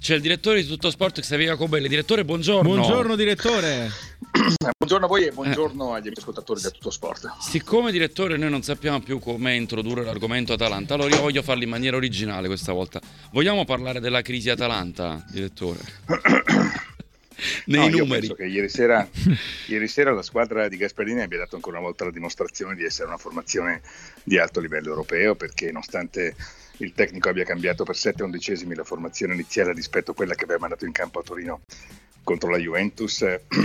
C'è il direttore di Tutto Sport, Xavier Jacobelli. Direttore, buongiorno. Buongiorno direttore. Buongiorno a voi e buongiorno agli amici ascoltatori di Tutto Sport. Siccome direttore noi non sappiamo più come introdurre l'argomento Atalanta, allora io voglio farlo in maniera originale questa volta. Vogliamo parlare della crisi Atalanta, direttore? Nei numeri. Io penso che ieri sera la squadra di Gasperini abbia dato ancora una volta la dimostrazione di essere una formazione di alto livello europeo, perché nonostante il tecnico abbia cambiato per 7/11 la formazione iniziale rispetto a quella che aveva mandato in campo a Torino contro la Juventus,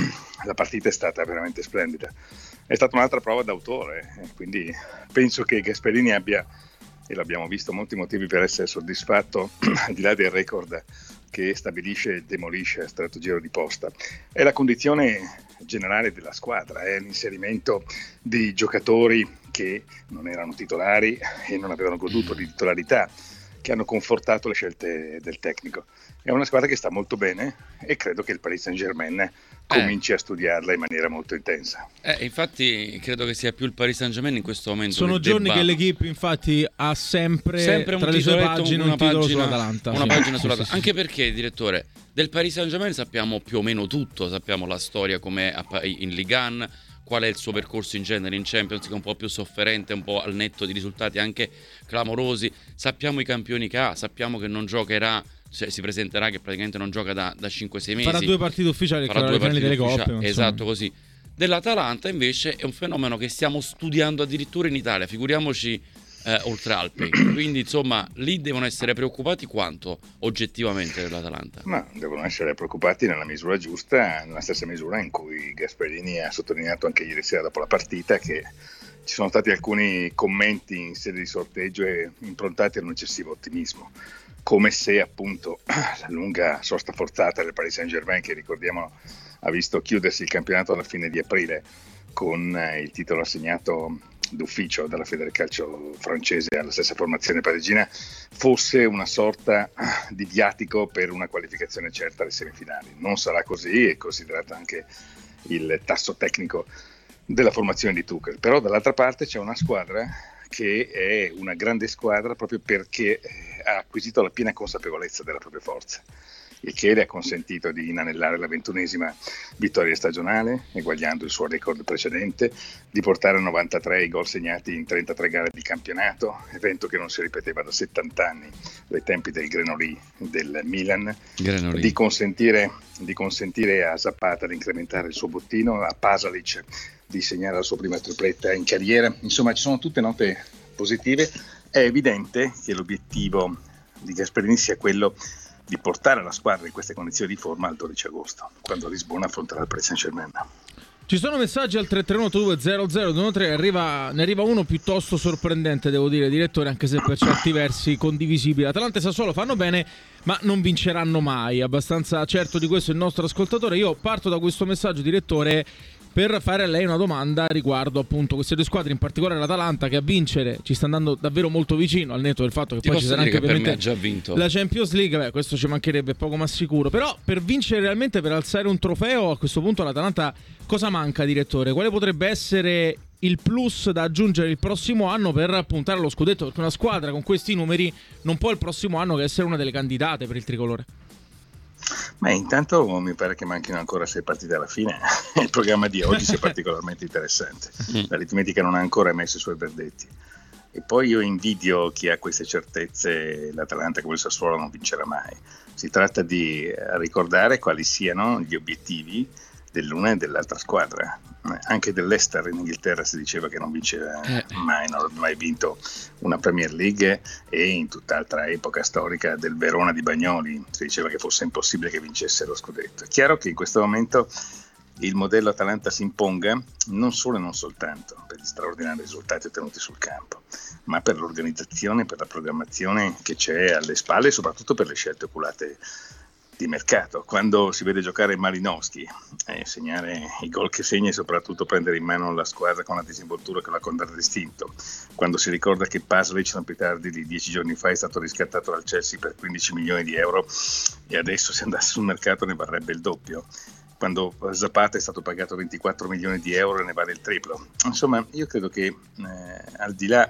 la partita è stata veramente splendida. È stata un'altra prova d'autore, quindi penso che Gasperini abbia, e l'abbiamo visto, molti motivi per essere soddisfatto, al di là del record che stabilisce e demolisce a stretto giro di posta. È la condizione generale della squadra, è l'inserimento di giocatori che non erano titolari e non avevano goduto di titolarità, che hanno confortato le scelte del tecnico. È una squadra che sta molto bene e credo che il Paris Saint-Germain cominci a studiarla in maniera molto intensa. Infatti credo che sia più il Paris Saint-Germain in questo momento. Sono giorni che l'Equipe infatti ha sempre un tra le sue pagine un titolo sull'Atalanta. Una pagina sull'Atalanta. Sì. Anche perché, direttore, del Paris Saint-Germain sappiamo più o meno tutto, sappiamo la storia com'è in Ligue 1, qual è il suo percorso in genere in Champions, che è un po' più sofferente, un po' al netto di risultati anche clamorosi. Sappiamo i campioni che ha, sappiamo che non giocherà, cioè si presenterà che praticamente non gioca da 5-6 mesi. Farà 2 partite ufficiali, farà 2 partite delle coppe. Esatto, così. Dell'Atalanta invece è un fenomeno che stiamo studiando addirittura in Italia, figuriamoci oltre Alpi. Quindi insomma lì devono essere preoccupati quanto oggettivamente dell'Atalanta? Ma devono essere preoccupati nella misura giusta, nella stessa misura in cui Gasperini ha sottolineato anche ieri sera dopo la partita che ci sono stati alcuni commenti in sede di sorteggio improntati ad un eccessivo ottimismo, come se appunto la lunga sosta forzata del Paris Saint-Germain, che ricordiamo ha visto chiudersi il campionato alla fine di aprile con il titolo assegnato d'ufficio dalla Federcalcio francese alla stessa formazione parigina, fosse una sorta di viatico per una qualificazione certa alle semifinali. Non sarà così, è considerato anche il tasso tecnico della formazione di Tuchel, però dall'altra parte c'è una squadra che è una grande squadra proprio perché ha acquisito la piena consapevolezza della propria forza, il che le ha consentito di inanellare la 21esima vittoria stagionale, eguagliando il suo record precedente, di portare a 93 i gol segnati in 33 gare di campionato, evento che non si ripeteva da 70 anni, dai tempi del Grenoli del Milan, di consentire a Zapata di incrementare il suo bottino, a Pasalic di segnare la sua prima tripletta in carriera. Insomma, ci sono tutte note positive. È evidente che l'obiettivo di Gasperini sia quello di portare la squadra in queste condizioni di forma al 12 agosto, quando Lisbona affronterà il Paris Saint-Germain. Ci sono messaggi al 331-8200-213, ne arriva uno piuttosto sorprendente, devo dire, direttore, anche se per certi versi condivisibile. Atalanta e Sassuolo fanno bene, ma non vinceranno mai. Abbastanza certo di questo il nostro ascoltatore. Io parto da questo messaggio, direttore, per fare a lei una domanda riguardo appunto queste due squadre, in particolare l'Atalanta, che a vincere ci sta andando davvero molto vicino, al netto del fatto che poi ci sarà anche ovviamente già vinto la Champions League. Questo ci mancherebbe, poco ma sicuro. Però per vincere realmente, per alzare un trofeo, a questo punto l'Atalanta cosa manca, direttore? Quale potrebbe essere il plus da aggiungere il prossimo anno per puntare allo scudetto? Perché una squadra con questi numeri non può il prossimo anno che essere una delle candidate per il tricolore. Ma intanto mi pare che manchino ancora 6 partite alla fine. Il programma di oggi sia particolarmente interessante. L'aritmetica non ha ancora emesso i suoi verdetti. E poi io invidio chi ha queste certezze. L'Atalanta, come il Sassuolo, non vincerà mai. Si tratta di ricordare quali siano gli obiettivi dell'una e dell'altra squadra. Anche dell'Leicester in Inghilterra si diceva che non vinceva mai, non aveva mai vinto una Premier League, e in tutt'altra epoca storica del Verona di Bagnoli si diceva che fosse impossibile che vincesse lo scudetto. È chiaro che in questo momento il modello Atalanta si imponga non solo e non soltanto per gli straordinari risultati ottenuti sul campo, ma per l'organizzazione, per la programmazione che c'è alle spalle e soprattutto per le scelte oculate di mercato. Quando si vede giocare Malinowski, segnare i gol che segna e soprattutto prendere in mano la squadra con la disinvoltura che l'ha contraddistinto, quando si ricorda che Pasalic non più tardi di 10 giorni fa è stato riscattato dal Chelsea per 15 milioni di euro e adesso se andasse sul mercato ne varrebbe il doppio, quando Zapata è stato pagato 24 milioni di euro e ne vale il triplo. Insomma, io credo che al di là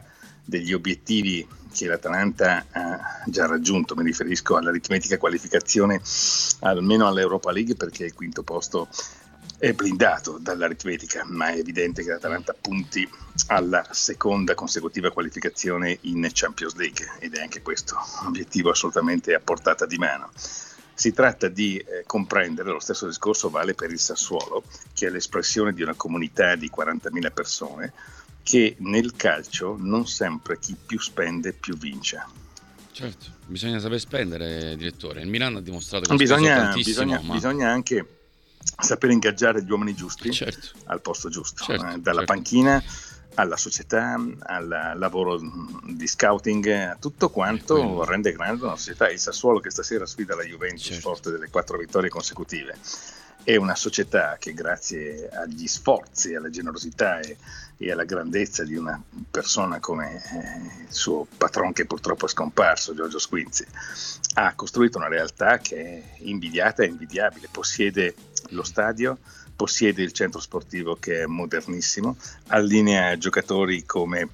degli obiettivi che l'Atalanta ha già raggiunto. Mi riferisco all'aritmetica qualificazione almeno all'Europa League, perché il quinto posto è blindato dall'aritmetica, ma è evidente che l'Atalanta punti alla seconda consecutiva qualificazione in Champions League, ed è anche questo un obiettivo assolutamente a portata di mano. Si tratta di comprendere, lo stesso discorso vale per il Sassuolo, che è l'espressione di una comunità di 40.000 persone, che nel calcio non sempre chi più spende più vince. Certo, bisogna saper spendere, direttore. Il Milan ha dimostrato che bisogna anche sapere ingaggiare gli uomini giusti, certo, al posto giusto, certo, dalla certo. panchina alla società, al lavoro di scouting, a tutto quanto rende grande una società. Il Sassuolo, che stasera sfida la Juventus, certo, forte delle 4 vittorie consecutive, è una società che, grazie agli sforzi, alla generosità e alla grandezza di una persona come il suo patron, che purtroppo è scomparso, Giorgio Squinzi, ha costruito una realtà che è invidiata e invidiabile. Possiede lo stadio, possiede il centro sportivo che è modernissimo, allinea giocatori come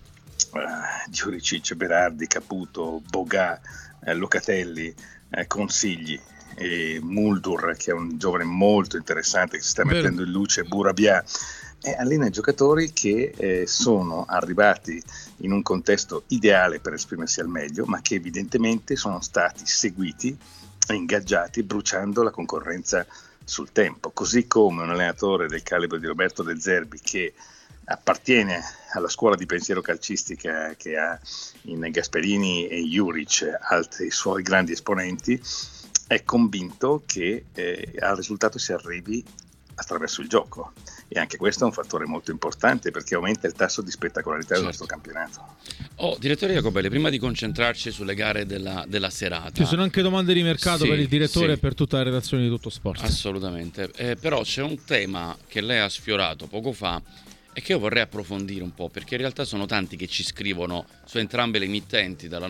Giuricic, Berardi, Caputo, Bogà, Locatelli, Consigli e Muldur, che è un giovane molto interessante che si sta mettendo in luce, Burabia, e allinea giocatori che sono arrivati in un contesto ideale per esprimersi al meglio, ma che evidentemente sono stati seguiti e ingaggiati bruciando la concorrenza sul tempo, così come un allenatore del calibro di Roberto De Zerbi, che appartiene alla scuola di pensiero calcistica che ha in Gasperini e Juric, altri suoi grandi esponenti, è convinto che al risultato si arrivi attraverso il gioco, e anche questo è un fattore molto importante, perché aumenta il tasso di spettacolarità del nostro campionato. Direttore Jacobelli, prima di concentrarci sulle gare della serata, ci sono anche domande di mercato per il direttore e per tutta la redazione di Tutto Sport. Assolutamente, però c'è un tema che lei ha sfiorato poco fa e che io vorrei approfondire un po', perché in realtà sono tanti che ci scrivono su entrambe le emittenti del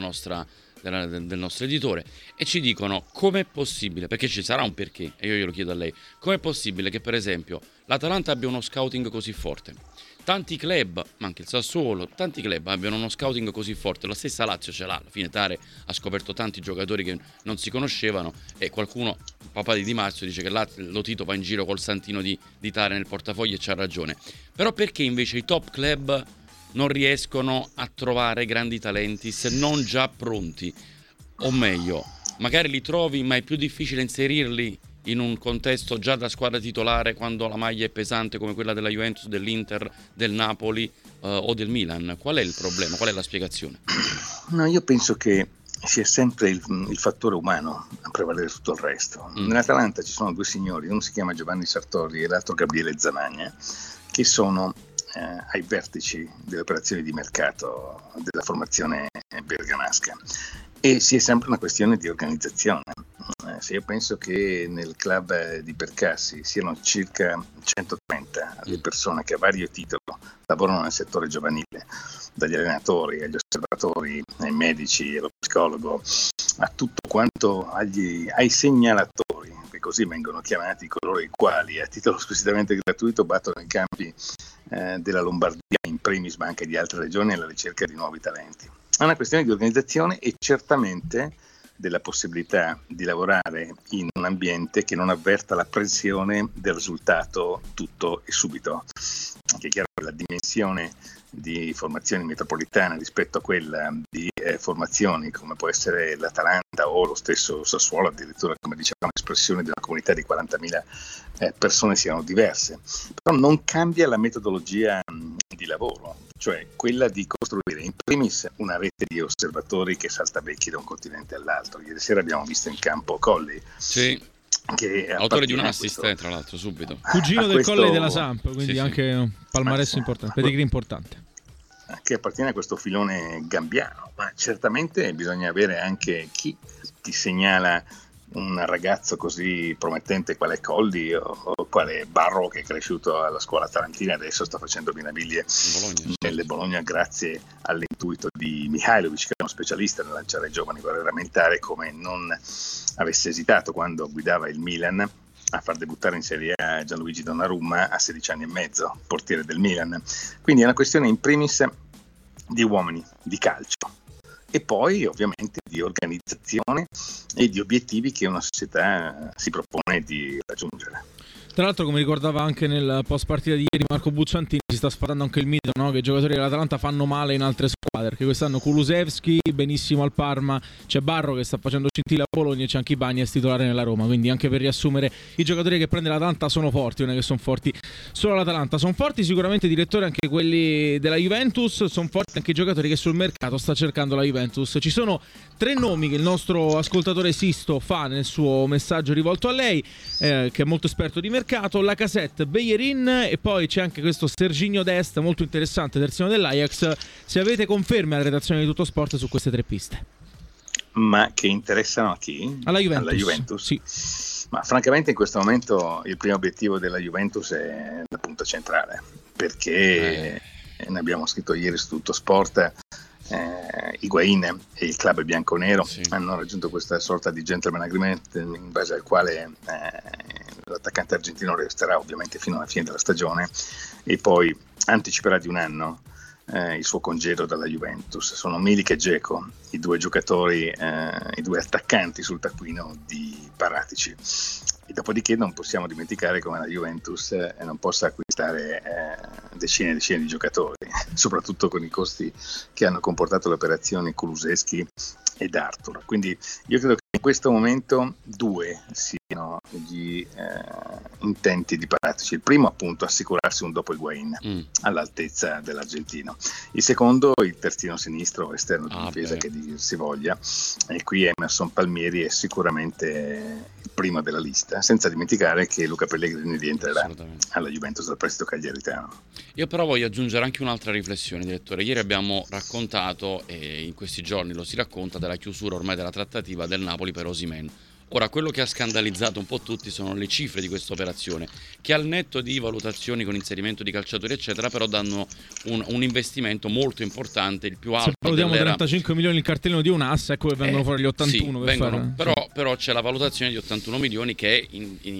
nostro editore e ci dicono: com'è possibile, perché ci sarà un perché e io glielo chiedo a lei, com'è possibile che per esempio l'Atalanta abbia uno scouting così forte, tanti club, ma anche il Sassuolo, tanti club abbiano uno scouting così forte, la stessa Lazio ce l'ha, alla fine Tare ha scoperto tanti giocatori che non si conoscevano, e qualcuno, il papà di Di Marzio, dice che lo Tito va in giro col santino di Tare nel portafoglio, e c'ha ragione. Però perché invece i top club non riescono a trovare grandi talenti, se non già pronti? O meglio, magari li trovi, ma è più difficile inserirli in un contesto già da squadra titolare, quando la maglia è pesante come quella della Juventus, dell'Inter, del Napoli o del Milan. Qual è il problema? Qual è la spiegazione? No, io penso che sia sempre il fattore umano a prevalere tutto il resto. Nell'Atalanta ci sono due signori, uno si chiama Giovanni Sartori e l'altro Gabriele Zamagna, che sono ai vertici delle operazioni di mercato della formazione bergamasca, e sia sempre una questione di organizzazione. Se io penso che nel club di Percassi siano circa 130 le persone che a vario titolo lavorano nel settore giovanile, dagli allenatori agli osservatori, ai medici, allo psicologo, a tutto quanto ai segnalatori, che così vengono chiamati coloro i quali a titolo squisitamente gratuito battono i campi della Lombardia in primis, ma anche di altre regioni, alla ricerca di nuovi talenti. È una questione di organizzazione e certamente della possibilità di lavorare in un ambiente che non avverta la pressione del risultato tutto e subito. Anche è chiaro che la dimensione di formazioni metropolitane rispetto a quella di formazioni come può essere l'Atalanta o lo stesso Sassuolo, addirittura, come dicevamo, espressione di una comunità di 40.000 persone, siano diverse. Però non cambia la metodologia di lavoro, cioè quella di costruire in primis una rete di osservatori che saltabecchi da un continente all'altro. Ieri sera abbiamo visto in campo Colli, che autore di un assist, tra l'altro, subito cugino del Colle della Samp, quindi anche un palmarès importante, pedigree importante, che appartiene a questo filone gambiano. Ma certamente bisogna avere anche chi ti segnala un ragazzo così promettente quale Colli o quale Barro, che è cresciuto alla scuola tarantina e adesso sta facendo meraviglie nelle Bologna grazie all'intuito di Mihajlovic, che è uno specialista nel lanciare giovani. Vorrei rammentare come non avesse esitato quando guidava il Milan a far debuttare in Serie A Gianluigi Donnarumma a 16 anni e mezzo, portiere del Milan. Quindi è una questione in primis di uomini di calcio, e poi ovviamente di organizzazione e di obiettivi che una società si propone di raggiungere. Tra l'altro, come ricordava anche nel post partita di ieri Marco Bucciantini, si sta sfatando anche il mito, no? Che i giocatori dell'Atalanta fanno male in altre squadre, perché quest'anno Kulusevski benissimo al Parma, c'è Barro che sta facendo scintille a Bologna e c'è anche Ibañez titolare nella Roma. Quindi, anche per riassumere, i giocatori che prende l'Atalanta sono forti, non è che sono forti solo l'Atalanta. Sono forti sicuramente, direttore, anche quelli della Juventus, sono forti anche i giocatori che sul mercato sta cercando la Juventus. Ci sono 3 nomi che il nostro ascoltatore Sisto fa nel suo messaggio rivolto a lei, che è molto esperto di mercato: Lacazette, Bellerin, e poi c'è anche questo Serginho Dest, molto interessante, terzino dell'Ajax. Se avete conferme alla redazione di Tutto Sport su queste 3 piste. Ma che interessano a chi? Alla Juventus. Alla Juventus? Sì. Ma francamente in questo momento il primo obiettivo della Juventus è la punta centrale, perché ne abbiamo scritto ieri su Tutto Sport. Higuaín e il club bianconero hanno raggiunto questa sorta di gentleman agreement in base al quale l'attaccante argentino resterà ovviamente fino alla fine della stagione e poi anticiperà di un anno il suo congedo dalla Juventus. Sono Milik e Dzeko, i 2 giocatori, i 2 attaccanti sul taccuino di Paratici. E dopodiché non possiamo dimenticare come la Juventus non possa acquistare decine e decine di giocatori, soprattutto con i costi che hanno comportato le operazioni Kulusevski ed Arthur. Quindi io credo che in questo momento 2 siano gli intenti di Paratici. Il primo, appunto, assicurarsi un dopo Higuaín all'altezza dell'argentino. Il secondo, il terzino sinistro esterno di difesa, che si voglia, e qui Emerson Palmieri è sicuramente il primo della lista, senza dimenticare che Luca Pellegrini rientrerà alla Juventus dal prestito cagliaritano. Io però voglio aggiungere anche un'altra riflessione, direttore. Ieri abbiamo raccontato, e in questi giorni lo si racconta, della chiusura ormai della trattativa del Napoli per Osimhen. Ora, quello che ha scandalizzato un po' tutti sono le cifre di questa operazione, che al netto di valutazioni con inserimento di calciatori eccetera, però danno un investimento molto importante, il più alto. Se valutiamo 35 milioni il cartellino di un ass, ecco che vengono fuori gli 81. Però c'è la valutazione di 81 milioni che è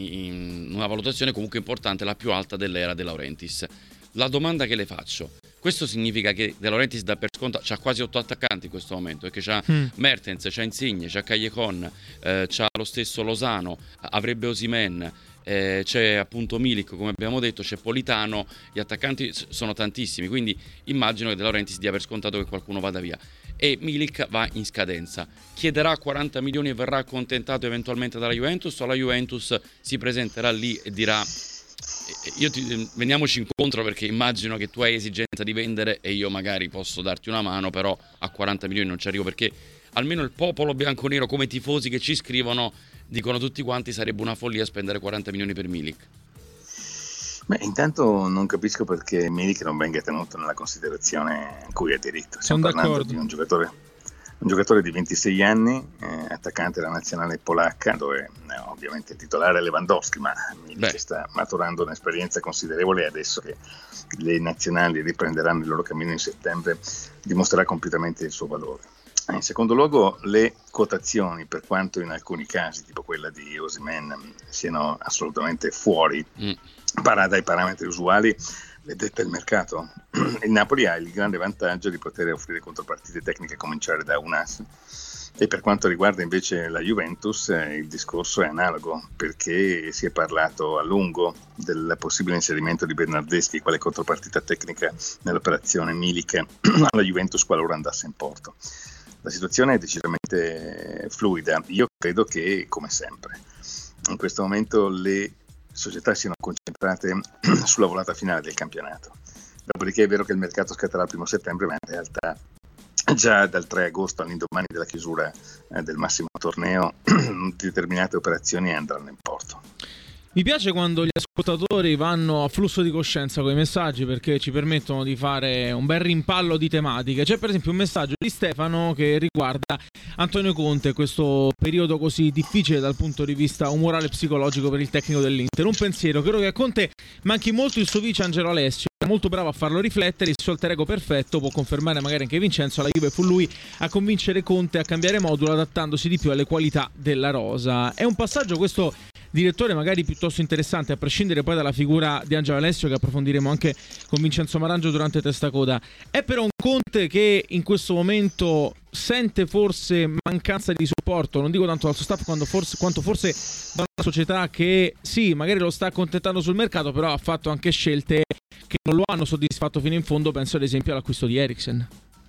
in una valutazione comunque importante, la più alta dell'era De Laurentiis. La domanda che le faccio: questo significa che De Laurentiis dà per scontato, c'ha quasi 8 attaccanti in questo momento, perché c'ha Mertens, c'ha Insigne, c'ha Callejon, c'ha lo stesso Lozano, avrebbe Osimhen, c'è appunto Milik, come abbiamo detto, c'è Politano, gli attaccanti sono tantissimi, quindi immagino che De Laurentiis dia per scontato che qualcuno vada via. E Milik va in scadenza, chiederà 40 milioni e verrà accontentato eventualmente dalla Juventus, o la Juventus si presenterà lì e dirà: veniamoci incontro, perché immagino che tu hai esigenza di vendere e io magari posso darti una mano, però a 40 milioni non ci arrivo, perché almeno il popolo bianconero, come tifosi che ci scrivono, dicono tutti quanti sarebbe una follia spendere 40 milioni per Milik. Beh, intanto non capisco perché Milik non venga tenuto nella considerazione a cui ha diritto. Stiamo parlando di un giocatore di 26 anni, attaccante della nazionale polacca, dove ovviamente il titolare è Lewandowski, ma Milik sta maturando un'esperienza considerevole, e adesso che le nazionali riprenderanno il loro cammino in settembre dimostrerà completamente il suo valore. In secondo luogo, le quotazioni, per quanto in alcuni casi, tipo quella di Osimhen, siano assolutamente fuori dai parametri usuali, le detta il mercato. Il Napoli ha il grande vantaggio di poter offrire contropartite tecniche a cominciare da un ass. E per quanto riguarda invece la Juventus, il discorso è analogo, perché si è parlato a lungo del possibile inserimento di Bernardeschi quale contropartita tecnica nell'operazione Milik alla Juventus qualora andasse in porto. La situazione è decisamente fluida. Io credo che, come sempre, in questo momento le società siano concentrate sulla volata finale del campionato. Dopodiché è vero che il mercato scatterà il 1 settembre, ma in realtà già dal 3 agosto all'indomani della chiusura del massimo torneo determinate operazioni andranno in porto. Mi piace quando gli ascoltatori vanno a flusso di coscienza con i messaggi, perché ci permettono di fare un bel rimpallo di tematiche. C'è per esempio un messaggio di Stefano che riguarda Antonio Conte, questo periodo così difficile dal punto di vista umorale e psicologico per il tecnico dell'Inter. Un pensiero: credo che a Conte manchi molto il suo vice Angelo Alessio, è molto bravo a farlo riflettere, il suo alter ego perfetto, può confermare magari anche Vincenzo, la Juve fu lui a convincere Conte a cambiare modulo adattandosi di più alle qualità della rosa. È un passaggio questo direttore, magari piuttosto interessante, a prescindere poi dalla figura di Angelo Alessio, che approfondiremo anche con Vincenzo Marangio durante Testa Coda. È però un Conte che in questo momento sente forse mancanza di supporto, non dico tanto dal suo staff quanto forse da una società che sì, magari lo sta accontentando sul mercato, però ha fatto anche scelte che non lo hanno soddisfatto fino in fondo. Penso ad esempio all'acquisto di Eriksen.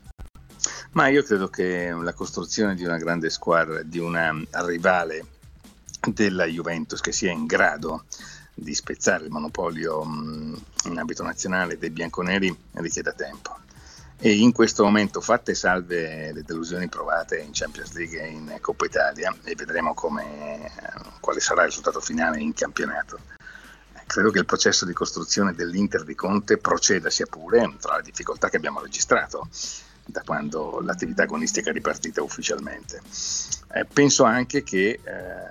Ma io credo che la costruzione di una grande squadra, di una rivale della Juventus che sia in grado di spezzare il monopolio in ambito nazionale dei bianconeri richiede tempo. E in questo momento, fatte salve le delusioni provate in Champions League e in Coppa Italia, e vedremo quale sarà il risultato finale in campionato, credo che il processo di costruzione dell'Inter di Conte proceda, sia pure tra le difficoltà che abbiamo registrato da quando l'attività agonistica è ripartita ufficialmente. Penso anche che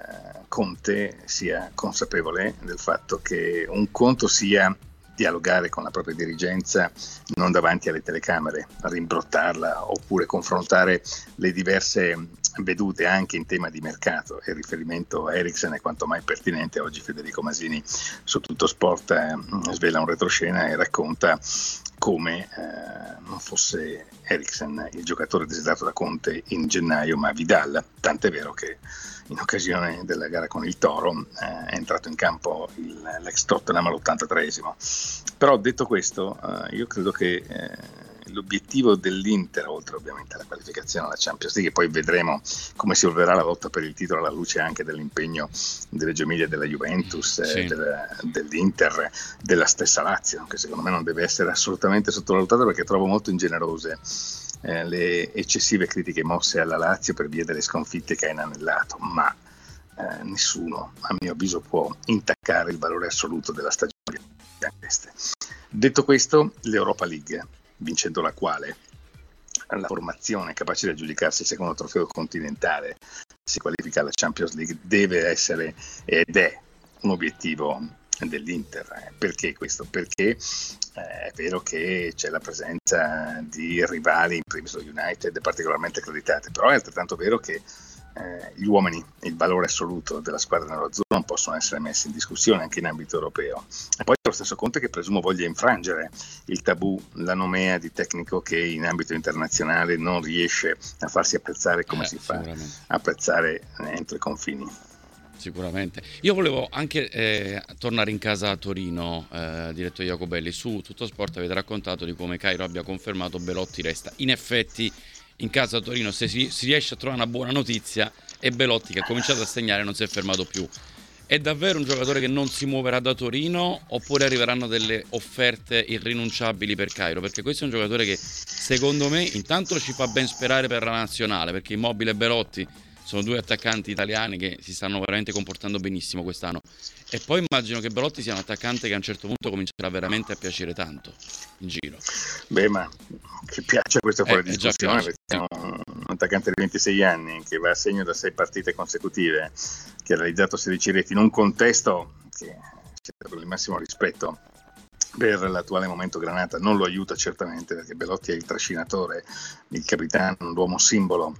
Conte sia consapevole del fatto che un conto sia dialogare con la propria dirigenza non davanti alle telecamere, rimbrottarla, oppure confrontare le diverse vedute anche in tema di mercato. Il riferimento a Eriksen è quanto mai pertinente. Oggi Federico Masini su Tutto Sport svela un retroscena e racconta come non fosse Eriksen il giocatore desiderato da Conte in gennaio, ma Vidal, tant'è vero che in occasione della gara con il Toro è entrato in campo l'ex Tottenham all'83esimo. Però detto questo, io credo che l'obiettivo dell'Inter, oltre ovviamente alla qualificazione alla Champions League, e poi vedremo come si evolverà la lotta per il titolo alla luce anche dell'impegno delle Emilia, della Juventus, sì, dell'Inter, della stessa Lazio, che secondo me non deve essere assolutamente sottovalutata, perché trovo molto ingenerose le eccessive critiche mosse alla Lazio per via delle sconfitte che ha inanellato, ma nessuno, a mio avviso, può intaccare il valore assoluto della stagione bianconera. Detto questo, l'Europa League, vincendo la quale la formazione capace di aggiudicarsi il secondo trofeo continentale si qualifica alla Champions League, deve essere ed è un obiettivo dell'Inter. Perché questo? Perché è vero che c'è la presenza di rivali, in primis lo United, particolarmente accreditate, però è altrettanto vero che gli uomini, il valore assoluto della squadra nell'azzurro non possono essere messi in discussione anche in ambito europeo. E poi lo stesso Conte, che presumo voglia infrangere il tabù, la nomea di tecnico che in ambito internazionale non riesce a farsi apprezzare come si fa apprezzare entro i confini. Sicuramente. Io volevo anche tornare in casa a Torino, direttore Jacobelli. Su Tutto Sport avete raccontato di come Cairo abbia confermato Belotti resta. In effetti in casa a Torino, se si riesce a trovare una buona notizia, è Belotti, che ha cominciato a segnare e non si è fermato più. È davvero un giocatore che non si muoverà da Torino, oppure arriveranno delle offerte irrinunciabili per Cairo? Perché questo è un giocatore che secondo me intanto ci fa ben sperare per la nazionale, perché Immobile e Belotti sono due attaccanti italiani che si stanno veramente comportando benissimo quest'anno. E poi immagino che Belotti sia un attaccante che a un certo punto comincerà veramente a piacere tanto in giro. Beh, ma che piace questa fuori discussione, perché è un attaccante di 26 anni che va a segno da 6 partite consecutive, che ha realizzato 16 reti in un contesto che, con il massimo rispetto per l'attuale momento Granata, non lo aiuta certamente, perché Belotti è il trascinatore, il capitano, l'uomo simbolo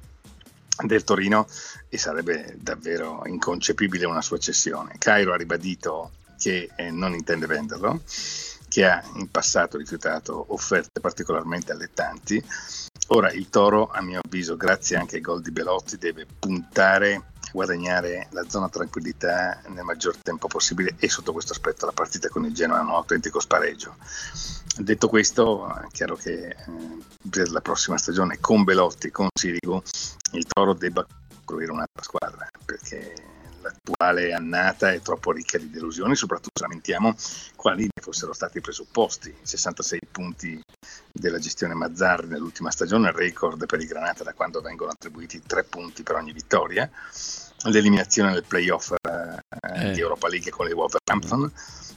del Torino, e sarebbe davvero inconcepibile una sua cessione. Cairo ha ribadito che non intende venderlo, che ha in passato rifiutato offerte particolarmente allettanti. Ora il Toro, a mio avviso, grazie anche ai gol di Belotti, deve puntare a guadagnare la zona tranquillità nel maggior tempo possibile, e sotto questo aspetto la partita con il Genoa è un autentico spareggio. Detto questo, è chiaro che per la prossima stagione con Belotti, con Sirigu, il Toro debba costruire un'altra squadra, perché l'attuale annata è troppo ricca di delusioni, soprattutto lamentiamo quali ne fossero stati i presupposti. 66 punti della gestione Mazzarri nell'ultima stagione, il record per il Granata da quando vengono attribuiti 3 punti per ogni vittoria, l'eliminazione del playoff di Europa League con le Wolverhampton,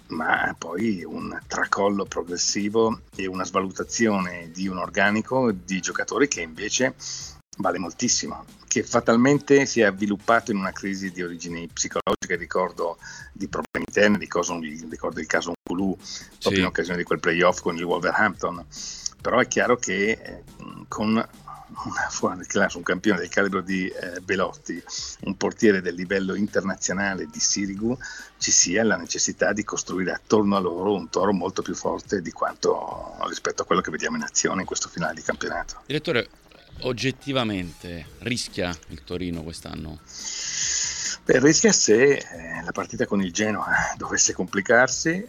ma poi un tracollo progressivo e una svalutazione di un organico di giocatori che invece vale moltissimo, che fatalmente si è avviluppato in una crisi di origini psicologiche. Ricordo di problemi interni, ricordo il caso Nkulu proprio in occasione di quel playoff con il Wolverhampton. Però è chiaro che con fuori classe, un campione del calibro di Belotti, un portiere del livello internazionale di Sirigu, ci sia la necessità di costruire attorno a loro un Toro molto più forte di quanto rispetto a quello che vediamo in azione in questo finale di campionato. Direttore, oggettivamente rischia il Torino quest'anno? Rischia se la partita con il Genoa dovesse complicarsi,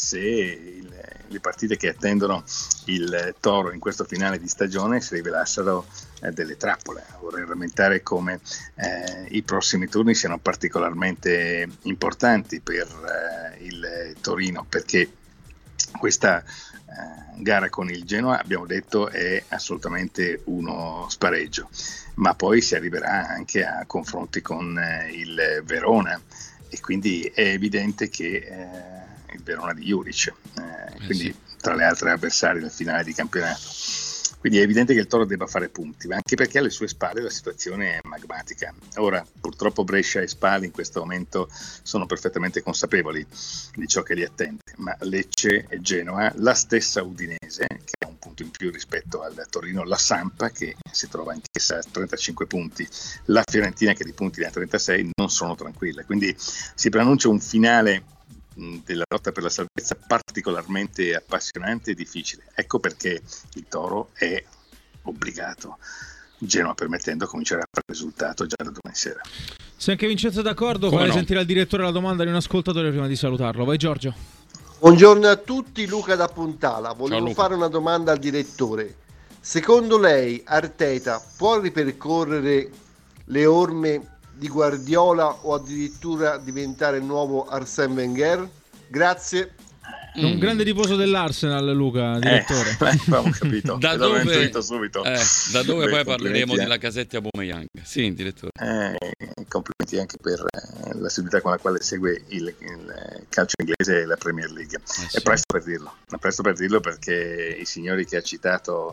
se le partite che attendono il Toro in questo finale di stagione si rivelassero delle trappole. Vorrei rammentare come i prossimi turni siano particolarmente importanti per il Torino, perché questa gara con il Genoa, abbiamo detto, è assolutamente uno spareggio, ma poi si arriverà anche a confronti con il Verona, e quindi è evidente che il Verona di Juric, quindi tra le altre avversarie del finale di campionato. Quindi è evidente che il Toro debba fare punti, ma anche perché alle sue spalle la situazione è magmatica. Ora, purtroppo Brescia e Spal in questo momento sono perfettamente consapevoli di ciò che li attende, ma Lecce e Genoa, la stessa Udinese, che ha un punto in più rispetto al Torino, la Sampa, che si trova anch'essa a 35 punti, la Fiorentina, che di punti ne ha 36, non sono tranquille. Quindi si preannuncia un finale della lotta per la salvezza particolarmente appassionante e difficile. Ecco perché il Toro è obbligato, Genoa permettendo, a cominciare a fare risultato già da domani sera. Se anche Vincenzo è d'accordo, Come fai no? sentire al direttore la domanda di un ascoltatore prima di salutarlo. Vai Giorgio. Buongiorno a tutti, Luca da Puntala. Ciao, Volevo Luca. fare una domanda al direttore. Secondo lei Arteta può ripercorrere le orme di Guardiola o addirittura diventare il nuovo Arsène Wenger? Grazie. Un grande tifoso dell'Arsenal, Luca, direttore. Abbiamo capito. Da L'avevo dove, intuito subito. da dove Beh, poi parleremo di complimenti, Lacazette e Aubameyang? Sì, direttore. complimenti anche per l'assiduità con la quale segue il calcio inglese e la Premier League. Sì. È presto per dirlo perché i signori che ha citato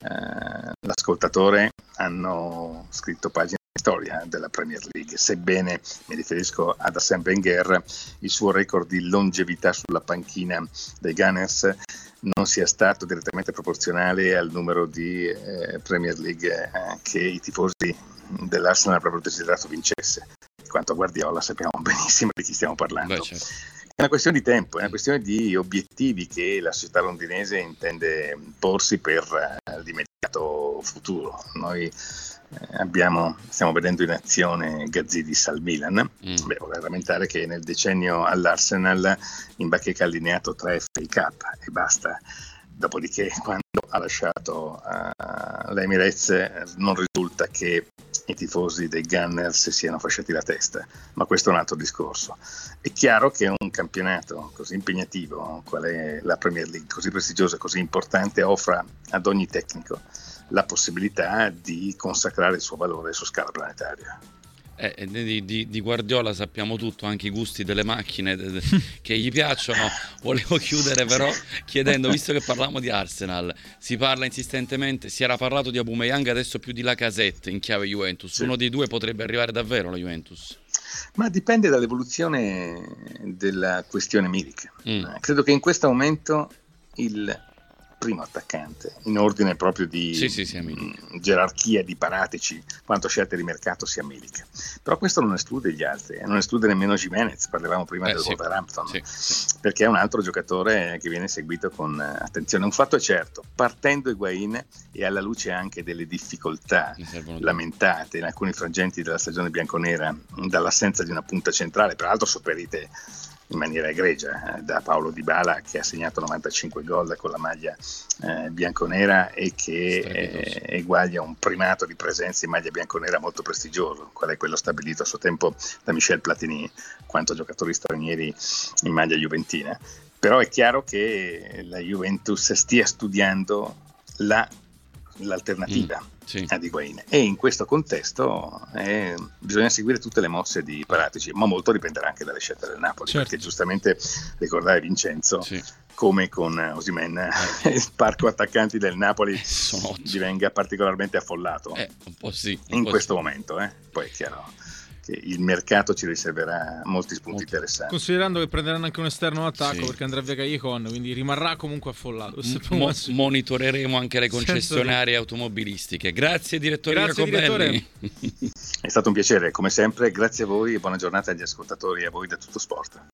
l'ascoltatore hanno scritto pagine di storia della Premier League, sebbene mi riferisco ad Arsène Wenger, il suo record di longevità sulla panchina dei Gunners non sia stato direttamente proporzionale al numero di Premier League che i tifosi dell'Arsenal avrebbero desiderato vincesse. Quanto a Guardiola sappiamo benissimo di chi stiamo parlando. Beh, certo. È una questione di tempo, è una questione di obiettivi che la società londinese intende porsi per l'immediato futuro. Noi stiamo vedendo in azione Gazidis al Milan. Vorrei rammentare che nel decennio all'Arsenal Mbakeka ha allineato 3 FA Cup e basta. Dopodiché, quando ha lasciato l'Emirates, non risulta che i tifosi dei Gunners siano fasciati la testa, ma questo è un altro discorso. È chiaro che un campionato così impegnativo, qual è la Premier League, così prestigiosa e così importante, offra ad ogni tecnico la possibilità di consacrare il suo valore su scala planetaria. Di Guardiola sappiamo tutto, anche i gusti delle macchine che gli piacciono. Volevo chiudere però chiedendo, visto che parliamo di Arsenal, si parla insistentemente, si era parlato di Aubameyang, adesso più di Lacazette in chiave Juventus. Sì. Uno dei due potrebbe arrivare davvero alla Juventus? Ma dipende dall'evoluzione della questione Milik. Credo che in questo momento il primo attaccante in ordine proprio di gerarchia di Paratici quanto scelte di mercato sia Milik, però questo non esclude gli altri, non esclude nemmeno Gimenez, parlavamo prima del Wolverhampton, perché è un altro giocatore che viene seguito con attenzione. Un fatto è certo, partendo Higuain e alla luce anche delle difficoltà lamentate in alcuni frangenti della stagione bianconera dall'assenza di una punta centrale, peraltro sopperite in maniera egregia da Paulo Dybala, che ha segnato 95 gol con la maglia bianconera e che eguaglia un primato di presenza in maglia bianconera molto prestigioso, qual è quello stabilito a suo tempo da Michel Platini quanto giocatori stranieri in maglia juventina. Però è chiaro che la Juventus stia studiando l'alternativa ad Higuain, e in questo contesto bisogna seguire tutte le mosse di Paratici, ma molto dipenderà anche dalle scelte del Napoli, perché giustamente ricordavi Vincenzo come con Osimhen il parco attaccanti del Napoli divenga particolarmente affollato un po' in questo momento. Poi è chiaro il mercato ci riserverà molti spunti interessanti. Considerando che prenderanno anche un esterno attacco, Sì. perché andrà via Callejon, quindi rimarrà comunque affollato. Questo è il primo massimo. Monitoreremo anche le concessionarie automobilistiche. Grazie direttore Grazie, Jacobelli. È stato un piacere, come sempre, grazie a voi e buona giornata agli ascoltatori e a voi da Tutto Sport.